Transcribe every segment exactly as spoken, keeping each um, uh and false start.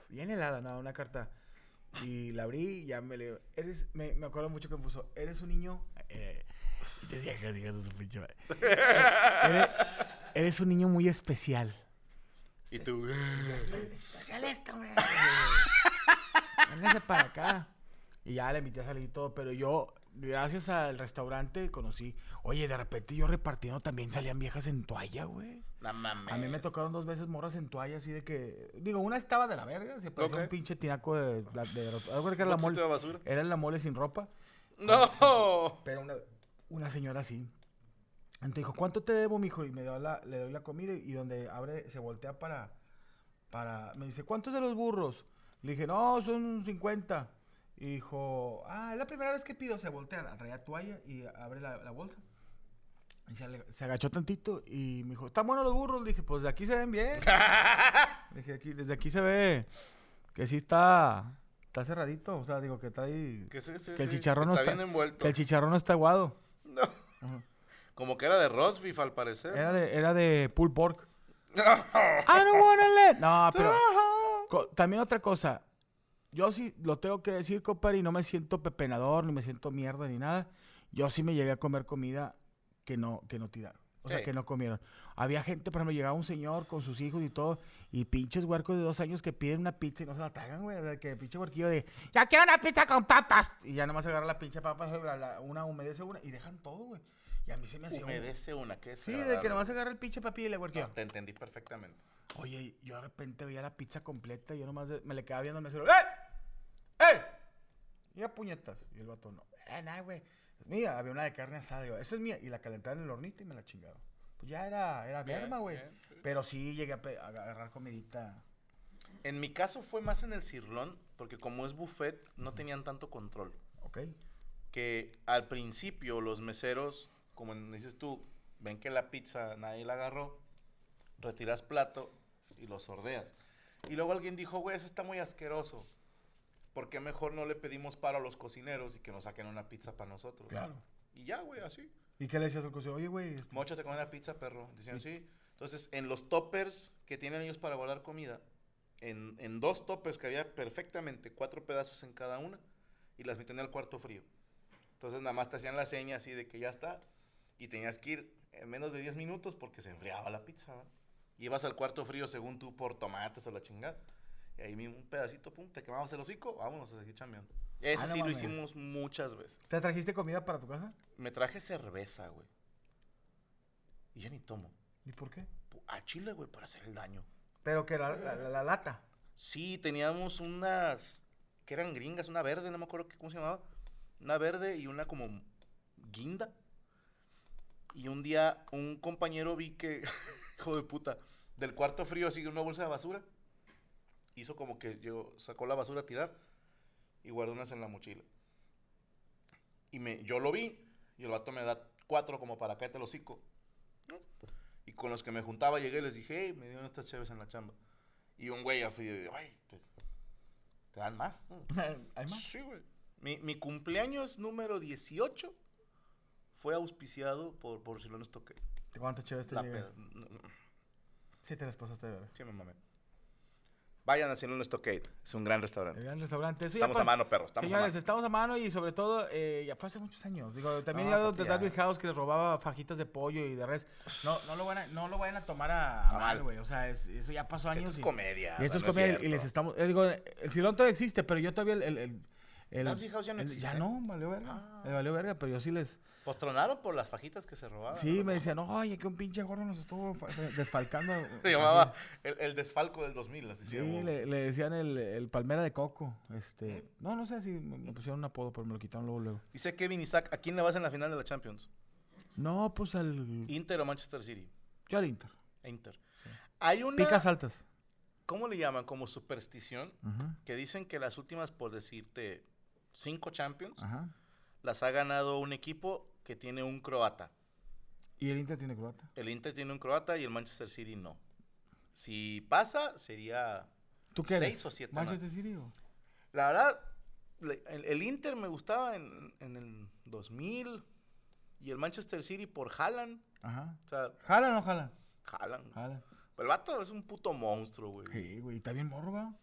bien helada, no, una carta. Y la abrí y ya me le... Eres, me, me acuerdo mucho que me puso, eres un niño... Eh, y te dije, digas su pinche madre. eres, eres un niño muy especial. Y tú... Especial esta, hombre. Véngase para acá. Y ya le invité a salir y todo, pero yo, gracias al restaurante, conocí... Oye, de repente yo repartiendo también salían viejas en toalla, güey. No mames. A mí me tocaron dos veces morras en toalla, así de que... Digo, una estaba de la verga, se parecía Ok. un pinche tinaco de... de, de, de algo que era la ¿Bolsito mole, de basura? era la mole sin ropa. ¡No! Pero una, una señora así. Entonces dijo, ¿cuánto te debo, mijo? Y me dio la, le doy la comida y donde abre, se voltea para... para me dice, ¿cuántos de los burros? Le dije, no, son cincuenta. Y dijo, ah, es la primera vez que pido. Se voltea, traía toalla y abre la, la bolsa. Y se, ale- se agachó tantito y me dijo, ¿están buenos los burros? Le dije, pues de aquí se ven bien. Le dije, aquí, desde aquí se ve que sí está, está cerradito. O sea, digo que trae... Que, sí, sí, que el sí, chicharrón no está está, bien envuelto. que el chicharrón no está aguado. No. Ajá. Como que era de roast beef, al parecer. Era de, era de pulled pork. I don't wanna let... No, pero... co- también otra cosa. Yo sí lo tengo que decir, compadre, y no me siento pepenador, ni me siento mierda, ni nada. Yo sí me llegué a comer comida que no, que no tiraron. O sea, Sí. que no comieron. Había gente, por ejemplo, llegaba un señor con sus hijos y todo, y pinches huercos de dos años que piden una pizza y no se la tragan, güey. O sea, que pinche huerquillo de, ya quiero una pizza con papas. Y ya nomás agarra la pinche papa, la- la- una humedece una, y dejan todo, güey. Y a mí se me hacía... un- Humedece una, ¿qué es? Sí, de que nomás agarra el pinche papilla y le huerquillo. No, te entendí perfectamente. Oye, yo de repente veía la pizza completa y yo nomás de- me le quedaba viendo al mesero. ¡Eh! ¡Eh! Y a puñetas. Y el vato, no. Eh, nada, güey. Es mía. Había una de carne asada. Digo, esa es mía. Y la calentaban en el hornito y me la chingaron. Pues ya era, era Bien, merma, güey. bien, sí. Pero sí llegué a, pe- a agarrar comidita. En mi caso fue más en el cirlón, porque como es buffet, no tenían tanto control. ¿Ok? Que al principio los meseros, como dices tú, ven que la pizza nadie la agarró, retiras plato y lo sordeas. Y luego alguien dijo, güey, eso está muy asqueroso. ¿Por qué mejor no le pedimos paro a los cocineros y que nos saquen una pizza para nosotros? Claro. Y ya, güey, así. ¿Y qué le decías al cocinero? Oye, güey. este- Móchate con una pizza, perro. Decían, sí. Entonces, en los toppers que tienen ellos para guardar comida, en, en dos toppers que había perfectamente cuatro pedazos en cada una, y las metían al cuarto frío. Entonces, nada más te hacían la seña así de que ya está, y tenías que ir en menos de diez minutos porque se enfriaba la pizza, ¿va? Y ibas al cuarto frío según tú por tomates o la chingada. Y ahí mismo un pedacito, pum, te quemabas el hocico, vámonos a seguir chambeando. Eso Ah, no sí lo mames. hicimos muchas veces. ¿Te trajiste comida para tu casa? Me traje cerveza, güey. Y ya ni tomo. ¿Y por qué? A Chile, güey, para hacer el daño. Pero que la, la, la- la lata. Sí, teníamos unas que eran gringas, una verde, no me acuerdo qué, cómo se llamaba. Una verde y una como guinda. Y un día un compañero vi que, hijo de puta, del cuarto frío así una bolsa de basura. Hizo como que yo sacó la basura a tirar y guardó unas en la mochila. Y me, yo lo vi y el vato me da cuatro como para cállate el hocico. ¿No? Y con los que me juntaba llegué y les dije, hey, me dieron estas chaves en la chamba. Y un güey así de, ay, ¿te, te dan más? ¿No? ¿Hay más? Sí, güey. Mi, mi cumpleaños número dieciocho fue auspiciado por, por Silón Stoque. ¿Cuántas chéves te La llegan? peda. No, no, Sí, te las pasaste de ver. sí, me mamé. Vayan a Silón Stockade. Es un gran El restaurante. gran restaurante. Eso ya Estamos pa- a mano, perros. Estamos Señores, a mano. estamos a mano y sobre todo, eh, ya fue hace muchos años. Digo, también No, ya lo papi, de ya. Darby House que les robaba fajitas de pollo y de res. No, no lo van a, no lo vayan a tomar a, a A mal, mal. güey. O sea, es- eso ya pasó años. Esto es y, comedia. y esto es no comedia. cierto. Y les estamos. eh, digo, el silón todavía existe, pero yo todavía el. el, el, el- Darby House ya no el- existe. Ya no, valió verga. Ah. Me valió verga, pero yo sí les. Pues tronaron por las fajitas que se robaban. Sí, ¿no? me decían, oye, que un pinche gordo nos estuvo fa- desfalcando. Se llamaba el, el desfalco del dos mil, así se Sí, llamó. le, le decían el, el palmera de coco. Este, no, no sé si me, me pusieron un apodo, pero me lo quitaron luego, luego. Dice Kevin Isaac, ¿a quién le vas en la final de la Champions? No, pues al. ¿Inter o Manchester City? Yo al Inter. Inter. Hay una... Picas altas. ¿Cómo le llaman? Como superstición, Ajá, que dicen que las últimas, por decirte, cinco Champions, ajá. las ha ganado un equipo que tiene un croata. Y el Inter tiene croata. El Inter tiene un croata y el Manchester City no. Si pasa, sería ¿Tú qué eres? seis o siete más. ¿Manchester City o? La verdad, le- el, el Inter me gustaba en, en el dos mil y el Manchester City por Haaland. Ajá. O sea, ¿Jalan o no jalan? Haaland. Jalan. El vato es un puto monstruo, güey. Sí, güey. ¿Está bien morro, va?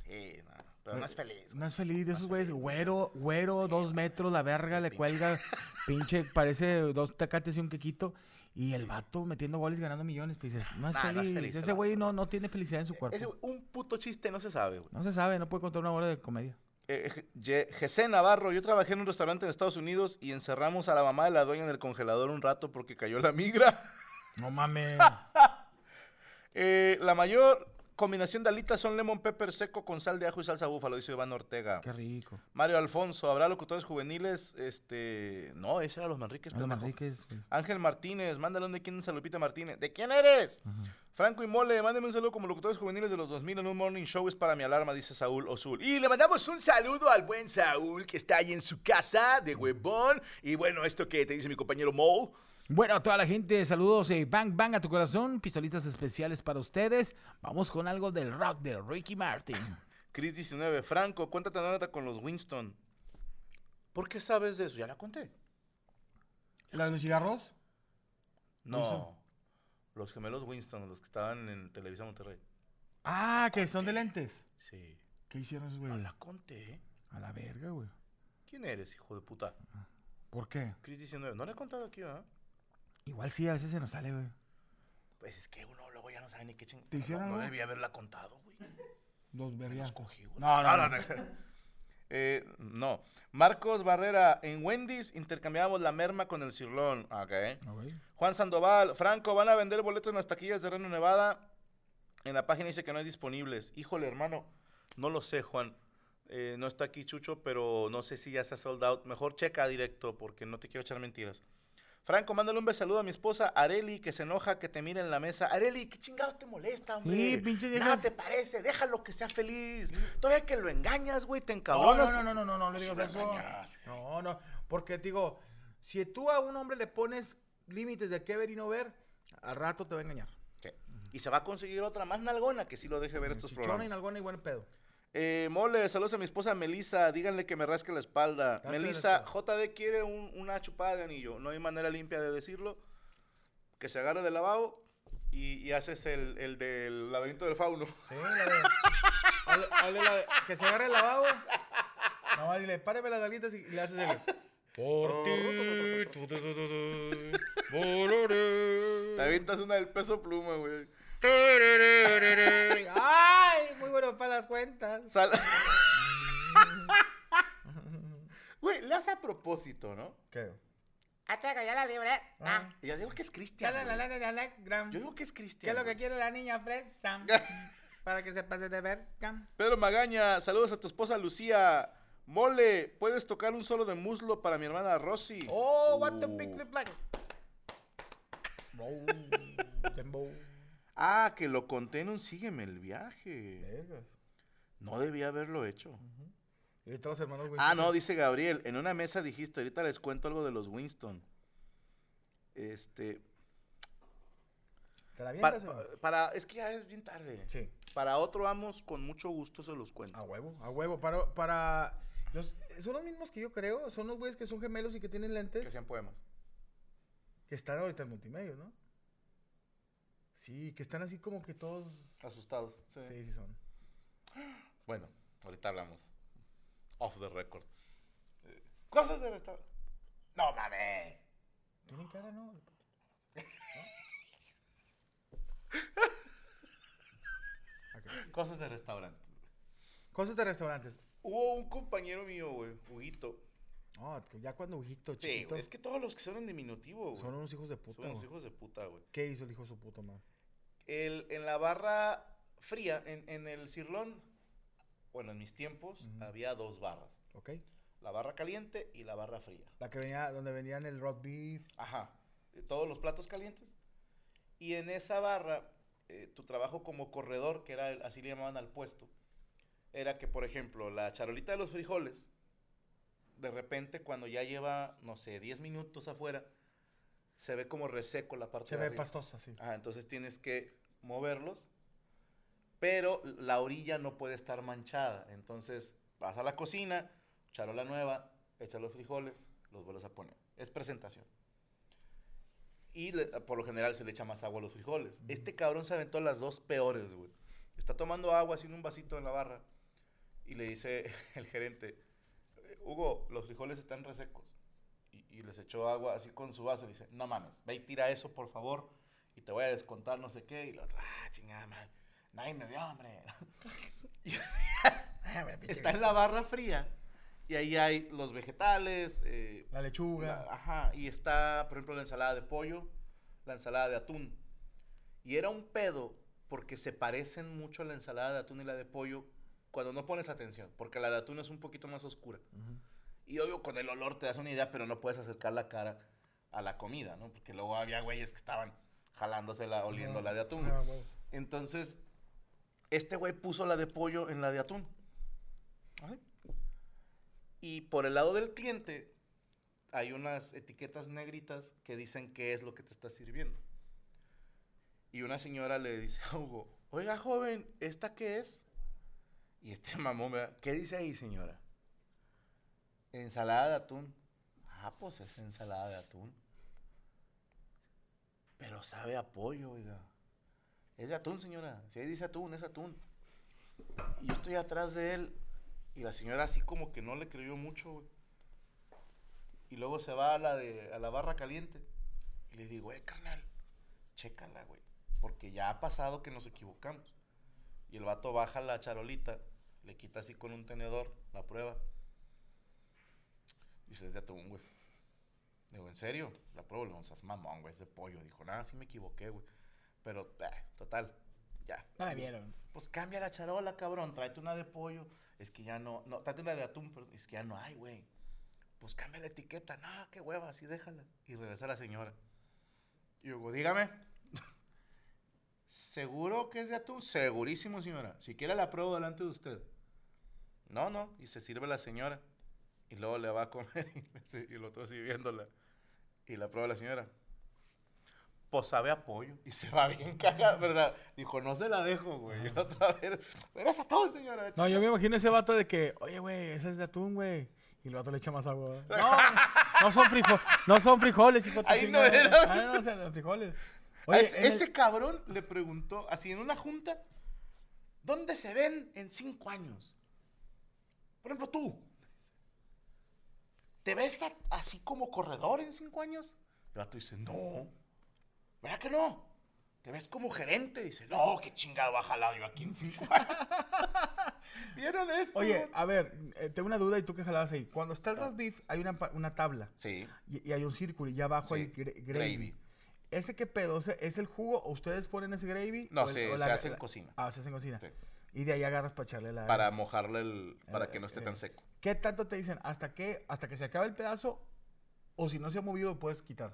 Sí, no, pero no es feliz. No es feliz de esos güeyes. Güero, güero, sí, dos metros, la verga, le pinche. Cuelga, pinche, parece dos tacates y un quequito. Y el vato metiendo goles y ganando millones. Pues dices, no es nah, feliz. No es feliz. Ese güey no, no tiene felicidad en su cuerpo. Ese, un puto chiste no se sabe, güey. No se sabe, no puede contar una hora de comedia. Eh, José Navarro, yo trabajé en un restaurante en Estados Unidos y encerramos a la mamá de la dueña en el congelador un rato porque cayó la migra. No mames. eh, la mayor combinación de alitas son lemon pepper seco con sal de ajo y salsa búfalo, dice Iván Ortega. Qué rico. Mario Alfonso, ¿habrá locutores juveniles? Este, no, ese era Los Manríquez. Los Manríquez. Ángel Martínez, mándale un de quién es a Lupita Martínez. ¿De quién eres? Uh-huh. Franco y Mole, mándeme un saludo como locutores juveniles de los dos mil en un morning show, es para mi alarma, dice Saúl Osul. Y le mandamos un saludo al buen Saúl, que está ahí en su casa de huevón. Y bueno, esto que te dice mi compañero Mole. Bueno, a toda la gente, saludos, eh, bang, bang a tu corazón, pistolitas especiales para ustedes. Vamos con algo del rock de Ricky Martin. Chris diecinueve, Franco, cuéntate una nota con los Winston. ¿Por qué sabes de eso? Ya la conté. ¿La de los cigarros? No, Winston. Los gemelos Winston, los que estaban en Televisa Monterrey. Ah, que son de lentes. Sí. ¿Qué hicieron esos güey? No la conté. A la verga, güey. ¿Quién eres, hijo de puta? ¿Por qué? Chris diecinueve, no le he contado aquí, ¿verdad? Igual sí, a veces se nos sale, güey. Pues es que uno luego ya no sabe ni qué chingada. ¿Te hicieron no, no algo? debía haberla contado, güey. Los verías. Los cogí, güey. No, no, no. no. eh, no. Marcos Barrera, en Wendy's intercambiamos la merma con el cirlón. Okay. Okay. Juan Sandoval, Franco, van a vender boletos en las taquillas de Reno, Nevada. En la página dice que no hay disponibles. Híjole, hermano, no lo sé, Juan. Eh, no está aquí Chucho, pero no sé si ya se ha sold out. Mejor checa directo porque no te quiero echar mentiras. Franco, mándale un besaludo a mi esposa Areli, que se enoja que te mire en la mesa. Areli, ¿qué chingados te molesta, hombre? Sí, pinche viejas. Nada te parece, déjalo que sea feliz. Todavía que lo engañas, güey, te encabronas. No, no, no, no, no, no, no le digas eso. No, no, porque digo, si tú a un hombre le pones límites de qué ver y no ver, al rato te va a engañar. Sí. Y se va a conseguir otra más nalgona que sí lo deje ver estos Chichona programas. y nalgona y buen pedo. Eh, Mole, saludos a mi esposa Melissa, díganle que me rasque la espalda. Rasque Melissa, J D quiere un, una chupada de anillo, no hay manera limpia de decirlo. Que se agarre del lavabo y, y haces el, el del laberinto del fauno. Sí, la de, ale, ale, la de, que se agarre el lavabo. No, dile, páreme las nalguitas y le haces el... Por ti. Te avientas una del Peso Pluma, güey. ¡Ay! Muy bueno para las cuentas. Sal... Güey, le hace a propósito, ¿no? ¿Qué? Ah, chaca, ya la libre. Ah. Y yo digo que es Cristian. Yo digo que es Cristian. ¿Qué es lo que quiere la niña Fred? Para que se pase de ver. Pedro Magaña, saludos a tu esposa Lucía. Mole, ¿puedes tocar un solo de muslo para mi hermana Rosy? Oh, uh. what the big flip like. Oh, tembo. Ah, que lo conté en un Sígueme el viaje. Vergas. No debía haberlo hecho. Uh-huh. ¿Y ahorita los hermanos Winston? Ah, no, dice Gabriel. En una mesa dijiste, ahorita les cuento algo de los Winston. Este... ¿Te la para, para, es que ya es bien tarde. Sí. Para otro Amos, con mucho gusto se los cuento. A huevo, a huevo. Para... para los, son los mismos que yo creo. Son los güeyes que son gemelos y que tienen lentes. Que hacían poemas. Que están ahorita en multimedia, ¿no? Sí, que están así como que todos... Asustados. Sí, sí, sí son. Bueno, ahorita hablamos. Off the record. Eh, cosas de restaurante. No mames. Tienen cara, ¿no? ¿No? Okay. Cosas de restaurante. Cosas de restaurantes. Hubo un compañero mío, güey, Huguito. No, ya cuando Huguito, sí, chiquito. Güey, es que todos los que son en diminutivo, güey. Son unos hijos de puta. Son unos hijos de puta, güey. ¿Qué hizo el hijo de su puta madre? El, en la barra fría, en, en el cirlón, bueno, en mis tiempos, uh-huh. había dos barras. Ok. La barra caliente y la barra fría. La que venía, donde venían el roast beef. Ajá. Todos los platos calientes. Y en esa barra, eh, tu trabajo como corredor, que era, el, así le llamaban al puesto, era que, por ejemplo, la charolita de los frijoles, de repente, cuando ya lleva, no sé, diez minutos afuera, se ve como reseco la parte se de ve arriba. pastosa, sí. Ah, entonces tienes que moverlos, pero la orilla no puede estar manchada. Entonces, vas a la cocina, charola nueva, echas los frijoles, los vuelves a poner. Es presentación. Y le, por lo general se le echa más agua a los frijoles. Mm. Este cabrón se aventó las dos peores, güey. Está tomando agua así en un vasito en la barra. Y le dice el gerente, Hugo, los frijoles están resecos. Y, y les echó agua así con su vaso. Y dice, no mames, ve y tira eso, por favor. Y te voy a descontar no sé qué. Y la otra, ah, chingada madre. Nadie me vio, hombre. Y está en la barra fría. Y ahí hay los vegetales. Eh, La lechuga. la- ajá. Y está, por ejemplo, la ensalada de pollo, la ensalada de atún. Y era un pedo porque se parecen mucho la ensalada de atún y la de pollo cuando no pones atención. Porque la de atún es un poquito más oscura. Ujú. Y obvio, con el olor te das una idea, pero no puedes acercar la cara a la comida, ¿no? Porque luego había güeyes que estaban jalándosela, oliendo Ajá. la de atún. Ah, güey. Entonces, este güey puso la de pollo en la de atún. Ay. Y por el lado del cliente, hay unas etiquetas negritas que dicen qué es lo que te está sirviendo. Y una señora le dice a Hugo, oiga, joven, ¿esta qué es? Y este mamón, me da, ¿qué dice ahí, señora? Ensalada de atún. Ah, pues es ensalada de atún. Pero sabe a pollo, oiga. Es de atún, señora. Si ahí dice atún, es atún. Y yo estoy atrás de él. Y la señora así como que no le creyó mucho, güey. Y luego se va a la, de, a la barra caliente. Y le digo, eh, carnal, chécala, güey. Porque ya ha pasado que nos equivocamos. Y el vato baja la charolita, le quita así con un tenedor la prueba. Dice, es de atún, güey. Digo, ¿en serio? La prueba, le vamos a mamón, güey, es de pollo. Dijo, nada, sí me equivoqué, güey. Pero, eh, total, ya. No me vieron. Pues cambia la charola, cabrón. Tráete una de pollo. Es que ya no. No, tráete una de atún, pero es que ya no hay, güey. Pues cambia la etiqueta. No, qué hueva, así déjala. Y regresa la señora. Y yo digo, dígame. ¿Seguro que es de atún? Segurísimo, señora. Si quiere la pruebo delante de usted. No, no. Y se sirve la señora. Y luego le va a comer. Y el otro sigue viéndola. Y la prueba la señora. Pues sabe a pollo. Y se va bien cagada, ¿verdad? Dijo, no se la dejo, güey. Y la otra vez, pero es atún, señora. No, yo me imagino ese vato de que, oye, güey, ese es de atún, güey. Y el vato le echa más agua. No, no son frijoles, no son frijoles, hijo de tu Ahí no chingada. era. Ah, no, o sea, los frijoles. A Oye, ese, en el- ese cabrón le preguntó, así en una junta, ¿dónde se ven en cinco años? Por ejemplo, tú. ¿Te ves a- así como corredor en cinco años? El vato dice, no. ¿Verdad que no? ¿Te ves como gerente? Dice, no, qué chingado va a jalar yo aquí en cinco años. ¿Vieron esto? Oye, a ver, eh, tengo una duda y tú que jalabas ahí. Cuando está el roast beef, hay una, pa- una tabla Sí. y, y hay un círculo y ya abajo Sí, hay gra- gravy. gravy. ¿Ese qué pedo? O sea, ¿es el jugo o ustedes ponen ese gravy? No, o el- se, o se la- hace en la- cocina. Ah, se hace en cocina. Sí. Y de ahí agarras para echarle la... Para mojarle el... Para Eh, que no esté eh, tan seco. ¿Qué tanto te dicen? ¿Hasta qué? ¿Hasta que se acabe el pedazo? O si no se ha movido, lo puedes quitar.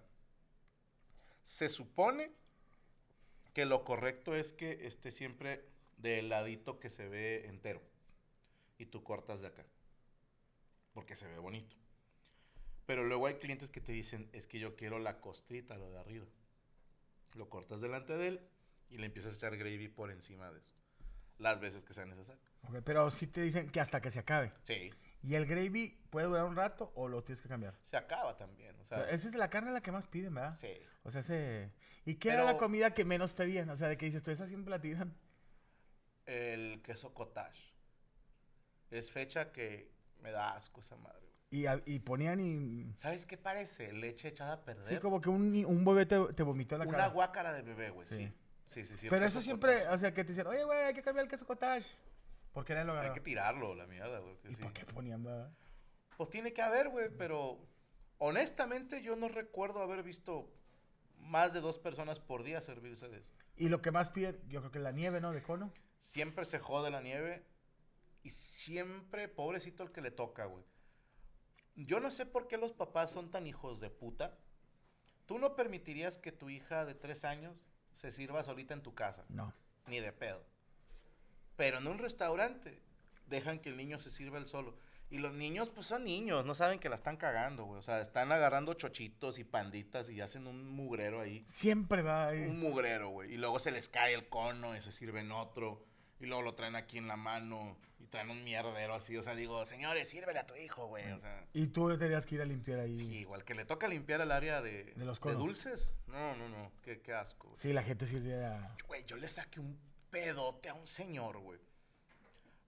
Se supone que lo correcto es que esté siempre del ladito que se ve entero. Y tú cortas de acá. Porque se ve bonito. Pero luego hay clientes que te dicen, es que yo quiero la costrita, lo de arriba. Lo cortas delante de él y le empiezas a echar gravy por encima de eso. Las veces que sea necesario. Ok, pero sí te dicen que hasta que se acabe. Sí. ¿Y el gravy puede durar un rato o lo tienes que cambiar? Se acaba también. O O sea, sea, esa es la carne la que más piden, ¿verdad? sí. O sea, ese... ¿Y qué Pero- era la comida que menos pedían? O sea, de que dices, tú esa siempre la tiran. El queso cottage. Es fecha que me da asco esa madre. Güey. Y, a- y ponían y... ¿Sabes qué parece? Leche echada a perder. Sí, como que un, un bebé te, te vomitó en la Una cara. guácara de bebé, güey, sí. Sí. Sí, sí, sí. el Pero queso eso siempre, cottage. o sea, que te dicen, oye, güey, hay que cambiar el queso cottage. ¿Por qué nadie lo Hay agarró? que tirarlo, la mierda, güey. que ¿Y sí. por qué ponían, verdad? Pues tiene que haber, güey, pero honestamente yo no recuerdo haber visto más de dos personas por día servirse de eso. Y lo que más piden, yo creo que es la nieve, ¿no? De cono. Siempre se jode la nieve y siempre, pobrecito el que le toca, güey. Yo no sé por qué los papás son tan hijos de puta. ¿Tú no permitirías que tu hija de tres años se sirva solita en tu casa? No. Ni de pedo. Pero en un restaurante dejan que el niño se sirva él solo. Y los niños, pues son niños, no saben que la están cagando, güey. O sea, están agarrando chochitos y panditas y hacen un mugrero ahí. Siempre va ahí. Un mugrero, güey. Y luego se les cae el cono y se sirven otro. Y luego lo traen aquí en la mano y traen un mierdero así. O sea, digo, señores, sírvele a tu hijo, güey. O sea, Y tú tenías que ir a limpiar ahí. sí, igual que le toca limpiar el área de, De los conos. dulces. No, no, no. Qué, qué asco, güey. Sí, la gente sí era... Güey, yo le saqué un pedote a un señor, güey.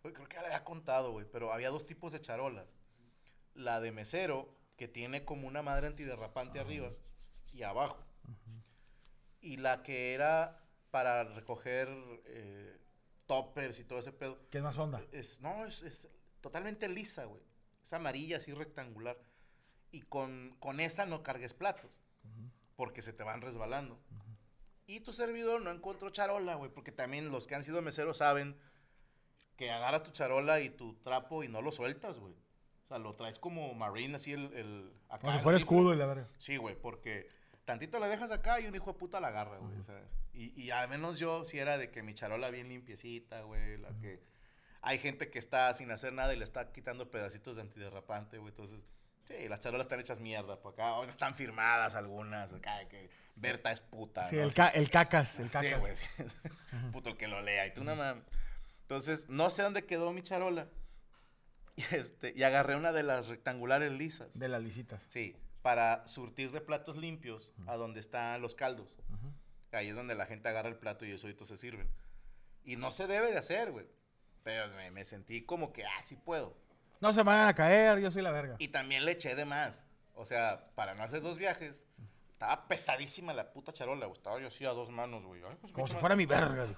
Güey, creo que ya le había contado, güey, pero había dos tipos de charolas. La de mesero, que tiene como una madre antiderrapante uh-huh. arriba y abajo. Uh-huh. Y la que era para recoger eh, toppers y todo ese pedo. ¿Qué es más onda? Es, no, es, es totalmente lisa, güey. Es amarilla, así rectangular. Y con, con esa no cargues platos, uh-huh. porque se te van resbalando. Uh-huh. Y tu servidor no encontró charola, güey, porque también los que han sido meseros saben que agarras tu charola y tu trapo y no lo sueltas, güey. O sea, lo traes como marine, así el... el acá como si fuera escudo y la verdad. Sí, güey, porque tantito la dejas acá y un hijo de puta la agarra, güey. Uh-huh. O sea, y, y al menos yo sí era de que mi charola bien limpiecita, güey, la uh-huh. que... Hay gente que está sin hacer nada y le está quitando pedacitos de antiderrapante, güey, entonces... Sí, las charolas están hechas mierda por acá. O están firmadas algunas. Acá, que Berta es puta. Sí, ¿no? el, ca el cacas. El cacas. Sí, güey. Sí. Uh-huh. Puto el que lo lea. Y tú, uh-huh. no mames. Entonces, no sé dónde quedó mi charola. Y, este, y agarré una de las rectangulares lisas. De las lisitas. Sí, para surtir de platos limpios uh-huh. a donde están los caldos. Uh-huh. Ahí es donde la gente agarra el plato y eso solitos se sirven. Y no se debe de hacer, güey. Pero me, me sentí como que, ah, sí puedo. No se me van a caer, yo soy la verga. Y también le eché de más. O sea, para no hacer dos viajes, estaba pesadísima la puta charola. Estaba yo así a dos manos, güey. Ay, pues, como si fuera mi verga.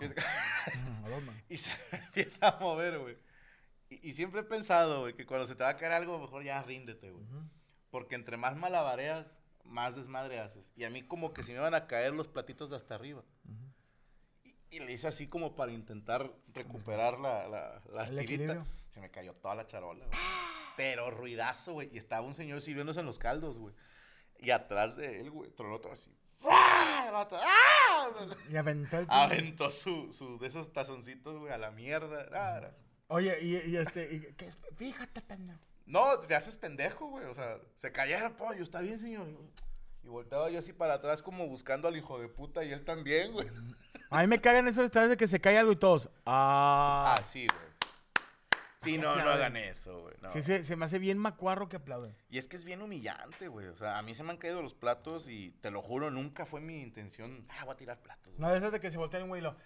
Y se empieza a mover, güey. Y, y siempre he pensado, güey, que cuando se te va a caer algo, mejor ya ríndete, güey. Uh-huh. Porque entre más malabareas, más desmadre haces. Y a mí como que se me iban a caer los platitos de hasta arriba. Uh-huh. Y, y le hice así como para intentar recuperar la, la, la tirita. Equilibrio. Se me cayó toda la charola, güey. Pero ruidazo, güey. Y estaba un señor sirviéndose en los caldos, güey. Y atrás de él, güey, tronó todo así. ¡Ah! Y aventó el... Aventó su, su, de esos tazoncitos, güey, a la mierda. Ah, oye, y, y este... Y, ¿qué es? Fíjate, pendejo. No, te haces pendejo, güey. O sea, se cayeron, pollo. Está bien, señor. Y volteaba yo así para atrás como buscando al hijo de puta. Y él también, güey. A mí me cagan esos estados de que se cae algo y todos... Ah, ah sí, güey. Sí, no, no hagan eso, güey. No. Sí, se, se me hace bien macuarro que aplauden. Y es que es bien humillante, güey. O sea, a mí se me han caído los platos y te lo juro, nunca fue mi intención. Ah, voy a tirar platos. Güey. No, de esas de que se voltean un güey y lo...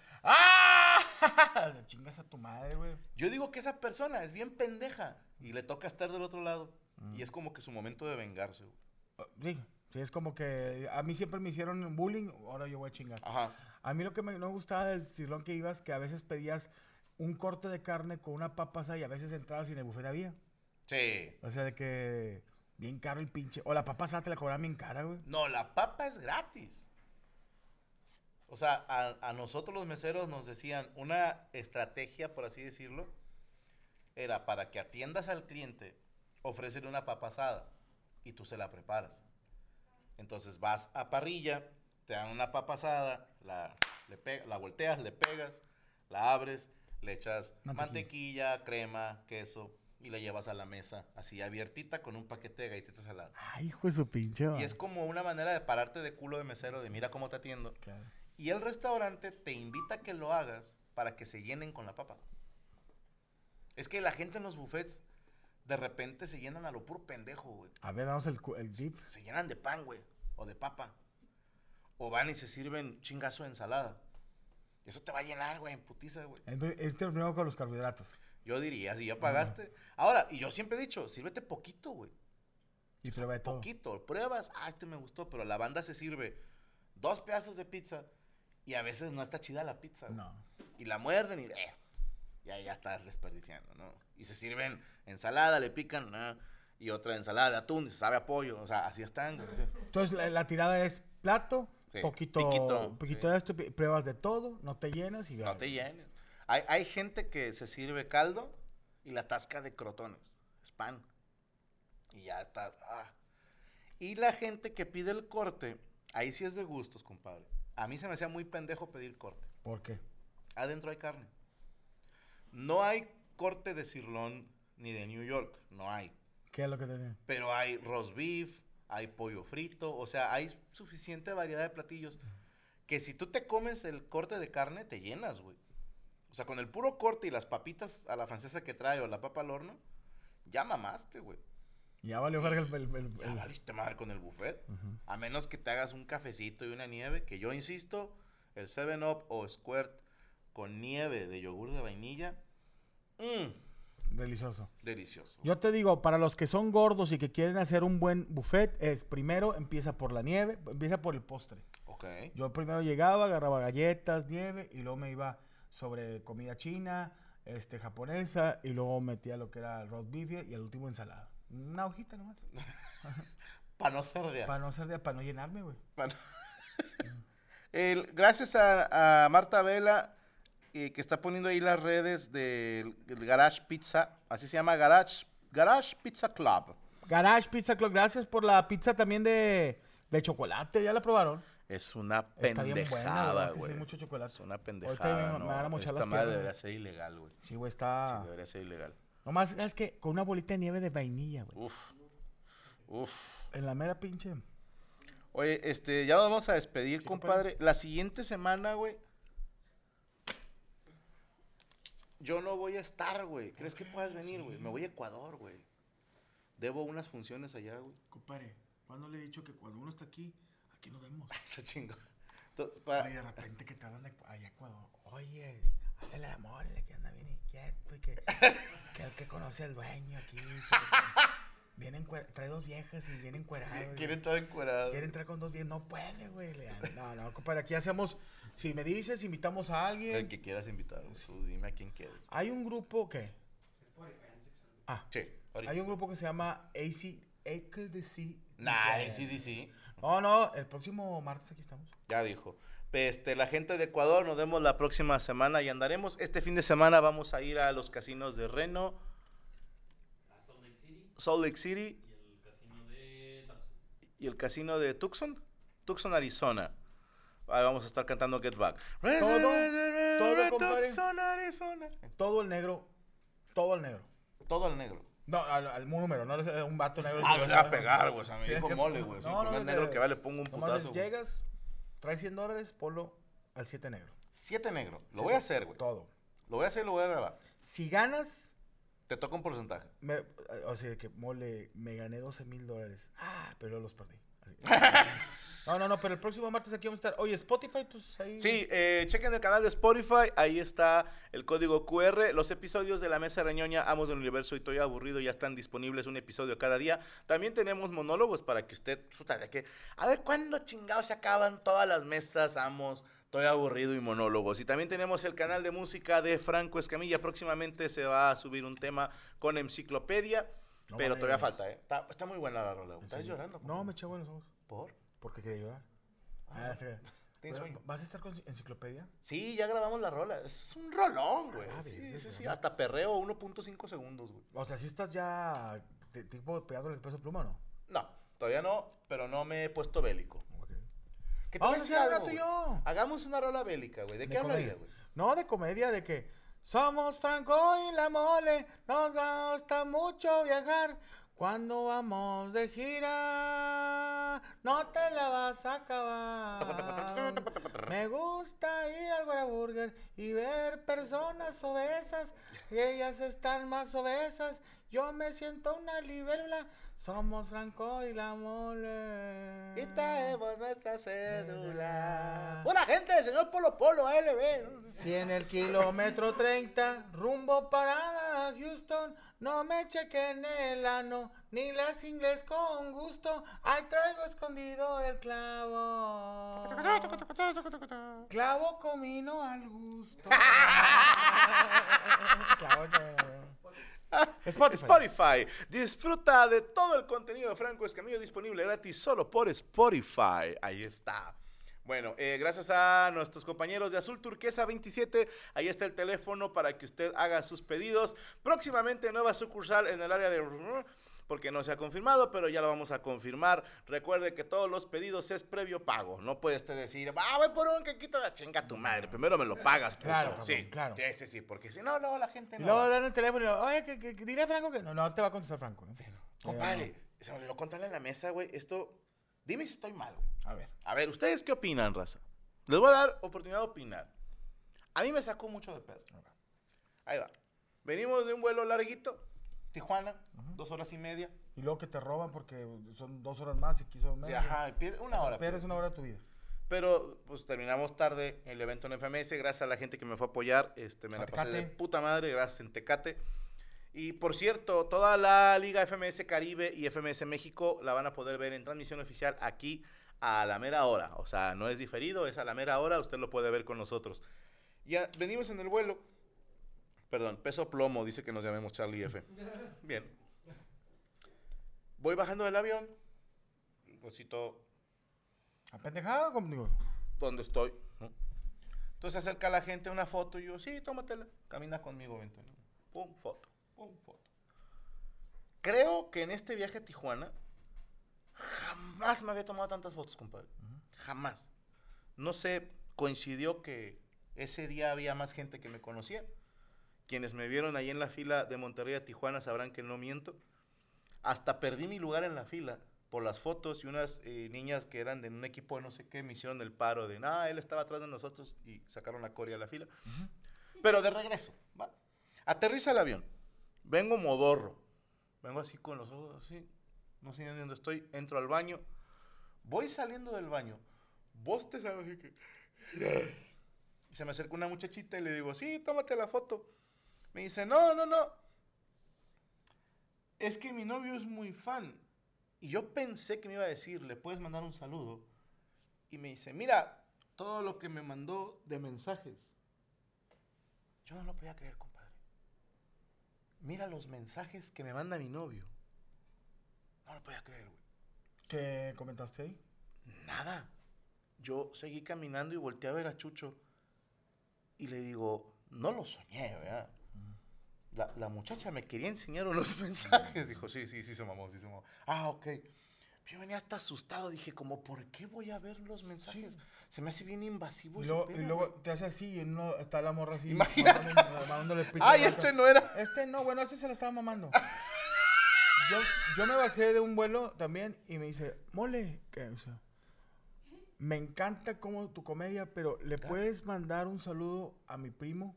¡Ah! Chingas a tu madre, güey. Yo digo que esa persona es bien pendeja y le toca estar del otro lado. Mm. Y es como que su momento de vengarse, güey. Sí, sí, es como que a mí siempre me hicieron bullying, ahora yo voy a chingar. Ajá. A mí lo que me, no me gustaba del cirlón que ibas, que a veces pedías... un corte de carne con una papa asada y a veces entrabas y en el buffet había. Sí. O sea, de que bien caro el pinche... O la papa asada te la cobraban bien cara, güey. No, la papa es gratis. O sea, a, a nosotros los meseros nos decían, una estrategia, por así decirlo, era para que atiendas al cliente, ofrecerle una papa asada y tú se la preparas. Entonces vas a parrilla, te dan una papa asada, la, le pe- la volteas, le pegas, la abres, le echas mantequilla. mantequilla, crema, queso y la llevas a la mesa así abiertita con un paquete de galletitas saladas. Ay, hijo de su pinche. Y es como una manera de pararte de culo de mesero, de mira cómo te atiendo. Claro. Y el restaurante te invita a que lo hagas para que se llenen con la papa. Es que la gente en los buffets de repente se llenan a lo puro pendejo, güey. A ver, damos el, el dip. Se llenan de pan, güey, o de papa. O van y se sirven chingazo de ensalada. Eso te va a llenar, güey, en putiza, güey. Este es primero con los carbohidratos. Yo diría, si ya pagaste. Ah. Ahora, y yo siempre he dicho, sírvete poquito, güey. Y prueba de todo. Poquito. Pruebas, ah, este me gustó, pero la banda se sirve dos pedazos de pizza y a veces no está chida la pizza, güey. No. Y la muerden y, eh, ya, ya estás desperdiciando, ¿no? Y se sirven ensalada, le pican, ¿no? Y otra ensalada de atún, y se sabe a pollo. O sea, así están, güey. Entonces, la, la tirada es plato... Sí, poquito, piquito, poquito sí. de esto, pruebas de todo, no te llenas y... No te llenes. Hay, hay gente que se sirve caldo y la tasca de crotones, es pan. Y ya está. Ah. Y la gente que pide el corte, ahí sí es de gustos, compadre. A mí se me hacía muy pendejo pedir corte. ¿Por qué? Adentro hay carne. No hay corte de sirlón ni de New York, no hay. ¿Qué es lo que tenía? Pero hay roast beef, hay pollo frito, o sea, hay suficiente variedad de platillos que si tú te comes el corte de carne, te llenas, güey. O sea, con el puro corte y las papitas a la francesa que trae o la papa al horno, ya mamaste, güey. Ya valió verga el, el, el, Ya el... valiste madre con el buffet. Uh-huh. A menos que te hagas un cafecito y una nieve, que yo insisto, el seven up o Squirt con nieve de yogur de vainilla, Mm, Delicioso. delicioso. Yo te digo, para los que son gordos y que quieren hacer un buen buffet, es primero empieza por la nieve, empieza por el postre. Ok. Yo primero llegaba, agarraba galletas, nieve, y luego me iba sobre comida china, este, japonesa, y luego metía lo que era el roast beef y el último ensalada. Una hojita nomás. Para no cerdear. Para no ser de, para no llenarme, güey. Pa' no- El- gracias a, a Marta Vela, eh, que está poniendo ahí las redes del, del Garage Pizza. Así se llama Garage, Garage Pizza Club. Garage Pizza Club, gracias por la pizza también de, de chocolate, ¿ya la probaron? Es una Está bien buena, pendejada, ¿verdad? Que sí, güey. mucho chocolate. Es una Ahorita pendejada, me- me van a ¿no? mochar Esta las madre piernas. debería ser ilegal, güey. Sí, güey, Sí, está... debería ser ilegal. Nomás es que con una bolita de nieve de vainilla, güey. Uf. Uf. En la mera pinche... Oye, este, ya nos vamos a despedir, Sí, compadre. La siguiente semana, güey. Yo no voy a estar, güey. ¿Crees que puedas venir, güey? Me voy a Ecuador, güey. Debo unas funciones allá, güey. Compadre, ¿cuándo le he dicho que cuando uno está aquí, aquí nos vemos? Esa chingo. Entonces, para- Oye, de repente que te hablan de allá Ecuador. Oye, háblale de mole, que anda bien inquieto y que, que el que conoce al dueño aquí. que- que- viene encuer- trae dos viejas y viene encuerado. Quiere entrar encuerado. Quiere entrar con dos viejas. No puede, güey. le- No, no, compadre, aquí hacemos... Si me dices, invitamos a El alguien. que quieras invitar, güey. Tú dime a quién quieres. Hay un grupo que... Ah, Sí, ahorita. hay un grupo que se llama A C... A C D C. Nah, sí, sí, sí. No, no, el próximo martes aquí estamos. Ya dijo. Este, la gente de Ecuador, nos vemos la próxima semana y andaremos. Este fin de semana vamos a ir a los casinos de Reno, A Salt Lake City Salt Lake City y el casino de Tucson. y el casino de Tucson, Tucson, Arizona. Ahí vamos a estar cantando Get Back. todo, compadre. Tucson, Arizona. Todo el negro. Todo el negro. Todo al negro. No, al, al número, no es un vato negro. Ah, me voy a pegar, güey. O sea, me Sí, dijo que- mole, güey. Sí, no, el no, primer de negro que- que va le pongo un Nomás putazo, güey. llegas, traes cien dólares, ponlo al siete negro. Siete negro. Lo Sí, voy a hacer, güey. Todo. Lo voy a hacer y lo voy a grabar. Si ganas, Te toca un porcentaje. me- o sea, que mole, me gané doce mil dólares. Ah, pero los perdí. Así. No, no, no, pero el próximo martes aquí vamos a estar. Oye, Spotify, pues ahí. Sí, eh, chequen el canal de Spotify, ahí está el código Q R. Los episodios de La Mesa Reñoña, Amos del Universo y Estoy Aburrido ya están disponibles, un episodio cada día. También tenemos monólogos para que usted, puta, de que, a ver, ¿cuándo chingados se acaban todas las mesas, Amos? Estoy aburrido y monólogos. Y también tenemos el canal de música de Franco Escamilla. Próximamente se va a subir un tema con enciclopedia, No, pero vale. todavía falta, ¿eh? Está, está muy buena la rola. ¿En ¿Estás serio? llorando? No, me eché buenos ojos. ¿Por? Porque quería llorar. Ah, sí. ¿Tienes Pero, sueño? ¿Vas a estar con enciclopedia? Sí, ya grabamos la rola. Es un rolón, güey. Ah, sí, bien, sí, sí. bien. Hasta perreo uno punto cinco segundos, güey. O sea, si estás ya de- tipo pegándole el peso pluma o no? No, todavía no, pero no me he puesto bélico. Ok. ¿Qué te Vamos voy a decir hacer un algo, rato güey? yo. Hagamos una rola bélica, güey. ¿De, De qué hablaría, comedia. güey? No, de comedia, de que somos Franco y la mole, nos gusta mucho viajar. Cuando vamos de gira, no te la vas a acabar. Me gusta ir al Whataburger y ver personas obesas, y ellas están más obesas. Yo me siento una libélula, somos Franco y la mole. Y traemos nuestra cédula. Buena gente, señor Polo Polo, A L B. Si en el kilómetro treinta, rumbo para Houston, no me chequen el ano, ni las inglés con gusto, ahí traigo escondido el clavo. Clavo comino al gusto. Clavo, Spotify. Spotify. Disfruta de todo el contenido de Franco Escamillo disponible gratis solo por Spotify. Ahí está. Bueno, eh, gracias a nuestros compañeros de Azul Turquesa veintisiete, ahí está el teléfono para que usted haga sus pedidos. Próximamente nueva sucursal en el área de... porque no se ha confirmado, pero ya lo vamos a confirmar. Recuerde que todos los pedidos es previo pago. No puede usted decir, ah, voy por un que quita la chinga tu madre. Primero me lo pagas, puto. Claro, cabrón, sí, claro. Sí, sí, sí, porque si no, luego la gente Y no luego va. dan el teléfono y le oye, que, que, que dile a Franco que no, no te va a contestar Franco. ¿eh? Compadre, se me olvidó contarle en la mesa, güey. Esto, dime si estoy mal, güey. A ver. A ver, ¿ustedes qué opinan, raza? Les voy a dar oportunidad de opinar. A mí me sacó mucho de pedo. Ahí va. Venimos de un vuelo larguito, Tijuana, dos horas y media. Y luego que te roban porque son dos horas más y quiso menos. Sí, ajá, pierde una hora. Pierdes pierde. una hora de tu vida. Pero pues terminamos tarde el evento en F M S, gracias a la gente que me fue a apoyar, este, me A la pasé de Tecate. puta madre, gracias en Tecate. Y por cierto, toda la Liga F M S Caribe y F M S México la van a poder ver en transmisión oficial aquí a la mera hora. O sea, no es diferido, es a la mera hora, usted lo puede ver con nosotros. Ya venimos en el vuelo. Perdón, peso plomo, dice que nos llamemos Charlie F. Bien. Voy bajando del avión. Cosito ¿Apendejado conmigo? donde estoy, ¿no? Entonces se acerca la gente a una foto y yo, sí, tómatela, camina conmigo, vente, ¿no? Pum, foto, pum, foto. Creo que en este viaje a Tijuana jamás me había tomado tantas fotos, compadre. Jamás. No sé, coincidió que ese día había más gente que me conocía. Quienes me vieron ahí en la fila de Monterrey a Tijuana sabrán que no miento. Hasta perdí mi lugar en la fila por las fotos y unas eh, niñas que eran de un equipo de no sé qué me hicieron el paro de, nada, él estaba atrás de nosotros y sacaron la corea a la fila. Uh-huh. Pero de regreso, ¿va? Aterriza el avión, vengo modorro, vengo así con los ojos así, no sé ni dónde estoy, entro al baño, voy saliendo del baño, vos te sabes así que... Y se me acerca una muchachita y le digo, sí, tómate la foto. Me dice, no, no, no, es que mi novio es muy fan. Y yo pensé que me iba a decir, le puedes mandar un saludo. Y me dice, mira, todo lo que me mandó de mensajes. Yo no lo podía creer, compadre. Mira los mensajes que me manda mi novio. No lo podía creer, güey. ¿Qué comentaste ahí? Nada. Yo seguí caminando y volteé a ver a Chucho. Y le digo, no lo soñé, ¿verdad? La, la muchacha me quería enseñar unos mensajes. Dijo, sí, sí, sí se mamó, sí se mamó. Ah, ok. Yo venía hasta asustado. Dije, como, ¿por qué voy a ver los mensajes? Sí. Se me hace bien invasivo y ese luego, pedo, y luego te hace así y en uno está la morra así. Imagínate. Mandándole, mandándole pito. Ay, este no era. Este no, bueno, este se lo estaba mamando. yo, yo me bajé de un vuelo también y me dice, mole, ¿qué? O sea, me encanta como tu comedia, pero ¿le claro. puedes mandar un saludo a mi primo?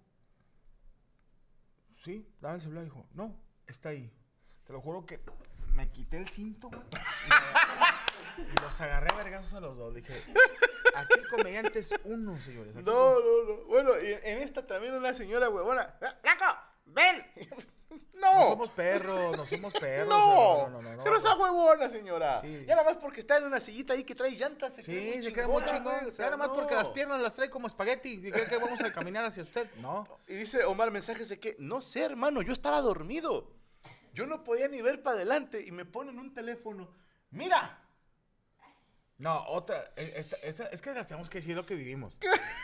Sí, dame el celular, dijo, no, está ahí. Te lo juro que me quité el cinto, güey. Y los agarré a vergazos a los dos. Dije, aquí el comediante es uno, señores. Aquí no, no, no. Bueno, y en esta también una señora huevona. ¡Blanco, ven! No. No somos perros, no somos perros. No, no, no, no, no, que no sea huevona, señora. Sí. Ya nada más porque está en una sillita ahí que trae llantas. Se sí, se queda muy chingón. O sea, ya nada más no. porque las piernas las trae como espagueti y cree que vamos a caminar hacia usted. No. Y dice Omar, mensajes de que, no sé, hermano, yo estaba dormido. Yo no podía ni ver para adelante y me ponen un teléfono. ¡Mira! No, otra. Esta, esta, es que tenemos que decir lo que vivimos.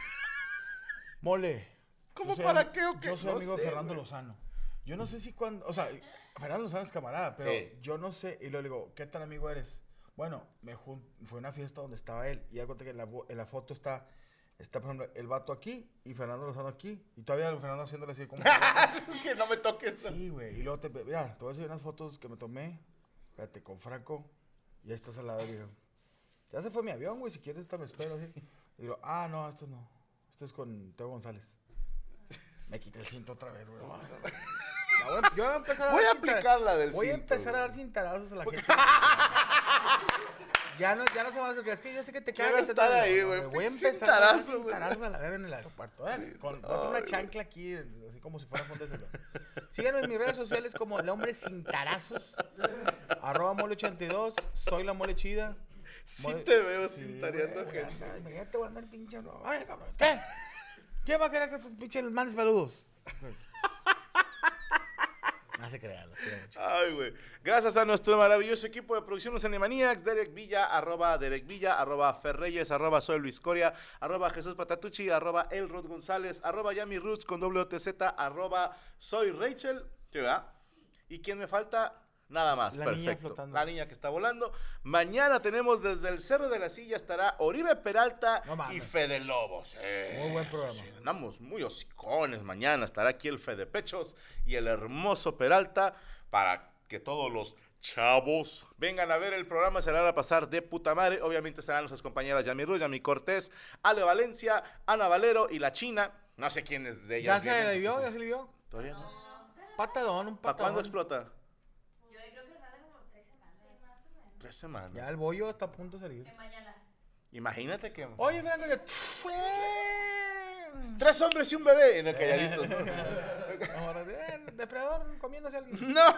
Mole. ¿Cómo para am, qué o qué? Yo soy no amigo sé, de Fernando güey. Lozano. Yo no sé si cuando. O sea, Fernando Lozano es camarada, pero sí. yo no sé. Y luego le digo, ¿qué tan amigo eres? Bueno, me jun- fue una fiesta donde estaba él. Y ya conté que en la, en la foto está. Está, por ejemplo, el vato aquí y Fernando Lozano aquí. Y todavía Fernando haciéndole así como... que no me toques. Sí, güey. Y luego te... Mira, te voy a decir unas fotos que me tomé. Espérate, con Franco. Y ahí estás al lado. Y digo, ya se fue mi avión, güey. Si quieres, te me espero, así. Y digo, ah, no, esto no. Esto es con Teo González. Me quité el cinto otra vez, güey. Voy a, yo voy a empezar a Voy dar a aplicar la del Voy cinto, a empezar güey. a dar cintarazos a la gente. Ya no, ya no se van a hacer, es que yo sé que te Quiero cagas. estar te ahí, no, güey. Voy a Pinche empezar a dar cintarazo, güey. cintarazos a la verga en el aeropuerto. ¿eh? Sí. Con con una Ay, chancla aquí, así como si fuera fondo de celular. Síganme en mis redes sociales como el hombre cintarazos. Arroba mole ochenta y dos. Soy la mole chida. Sí Mole- te veo Sí, cintareando güey, gente. anda, imagínate, voy a andar pinche. No. Ay, cabrón. ¿Qué? ¿Quién va a querer que tus pinches les mandes saludos? No se crean, los quiero mucho. Ay, güey. Gracias a nuestro maravilloso equipo de producción Los Animaniacs, Derek Villa, arroba Derek Villa, arroba Ferreyes, arroba Soy Luis Coria, arroba Jesús Patatucci, arroba Elrod González, arroba Yami Roots con doble O T Z, arroba Soy Rachel, ¿sí, verdad? ¿Y quién me falta? Nada más, La niña perfecto. flotando. La niña que está volando. Mañana tenemos desde el Cerro de la Silla estará Oribe Peralta No mames. y Fede Lobos. Muy buen Eso programa. sí, andamos muy hocicones mañana. Estará aquí el Fede Pechos y el hermoso Peralta para que todos los chavos vengan a ver el programa. Se la van a pasar de puta madre. Obviamente estarán nuestras compañeras Yami Ruiz, Yami Cortés, Ale Valencia, Ana Valero y la China. No sé quiénes de ¿Ya ellas se vienen. le vio? ¿Ya se le vio? ¿Todavía no? Patadón, un ¿Para patadón. cuándo explota? Yo creo que sale como tres semanas. Tres semanas. Ya el bollo está a punto de salir. En mañana. Imagínate que... Oye, Franco, yo... Tres hombres y un bebé en el Calladitos, ¿no? Ahora, eh, el depredador comiéndose a alguien. ¡No!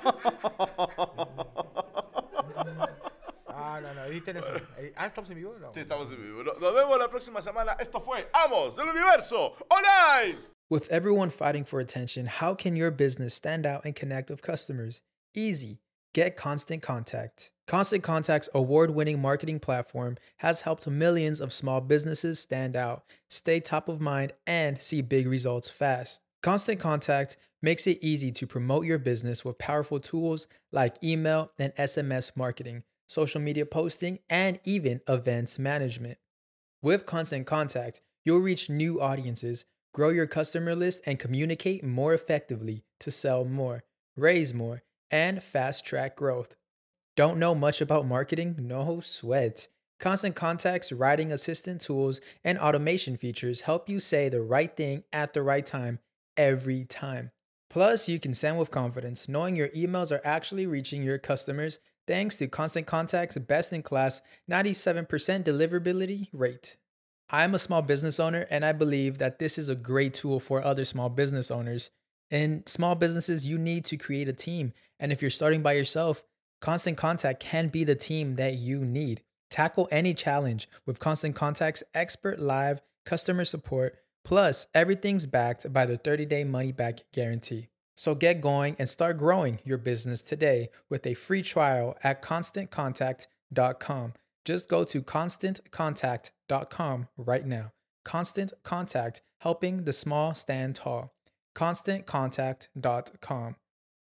Ah, no, no, editen eso. Eh, Ah, ¿estamos en vivo? No. Sí, estamos en vivo. Nos nos vemos la próxima semana. Esto fue Amos del Universo on Ice. With everyone fighting for attention, how can your business stand out and connect with customers? Easy. Get Constant Contact. Constant Contact's award-winning marketing platform has helped millions of small businesses stand out, stay top of mind, and see big results fast. Constant Contact makes it easy to promote your business with powerful tools like email and S M S marketing, social media posting, and even events management. With Constant Contact, you'll reach new audiences, grow your customer list, and communicate more effectively to sell more, raise more, and fast track growth. Don't know much about marketing? No sweat. Constant Contact's writing assistant tools and automation features help you say the right thing at the right time every time. Plus, you can send with confidence, knowing your emails are actually reaching your customers thanks to Constant Contact's best-in-class ninety-seven percent deliverability rate. I'm a small business owner, and I believe that this is a great tool for other small business owners. In small businesses, you need to create a team, and if you're starting by yourself, Constant Contact can be the team that you need. Tackle any challenge with Constant Contact's expert live customer support, plus everything's backed by the thirty-day money-back guarantee. So get going and start growing your business today with a free trial at constant contact dot com. Just go to constant contact dot com right now. Constant Contact, helping the small stand tall. constant contact dot com.